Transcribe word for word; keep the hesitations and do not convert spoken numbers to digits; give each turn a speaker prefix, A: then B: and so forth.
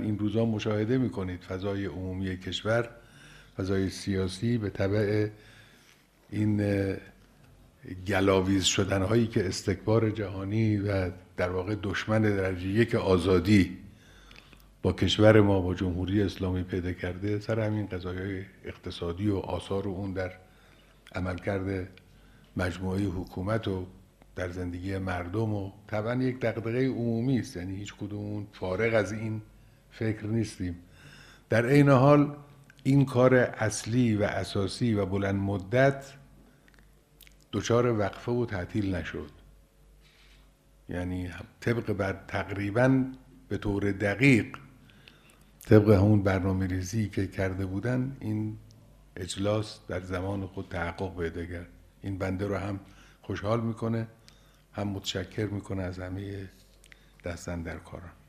A: این روزا مشاهده میکنید فضای عمومی کشور، فضای سیاسی به تبع این گلاویز شدن هایی که استکبار جهانی و در واقع دشمن درجه یک آزادی با کشور ما، با جمهوری اسلامی پیدا کرده، سر همین قضایای اقتصادی و آثار اون در عملکرد مجموعه حکومت و در زندگی مردم و طبعا یک دغدغه عمومی است، یعنی هیچ کدومون فارغ از این فکر نیستیم. در عین حال این کار اصلی و اساسی و بلند مدت دچار وقفه و تعطیل نشد، یعنی طبق بر تقریبا به طور دقیق طبق همون برنامه ریزی که کرده بودن این اجلاس در زمان خود تحقق پیدا کرد. این بنده رو هم خوشحال میکنه، هم متشکر میکنه از همه دست اندرکاران.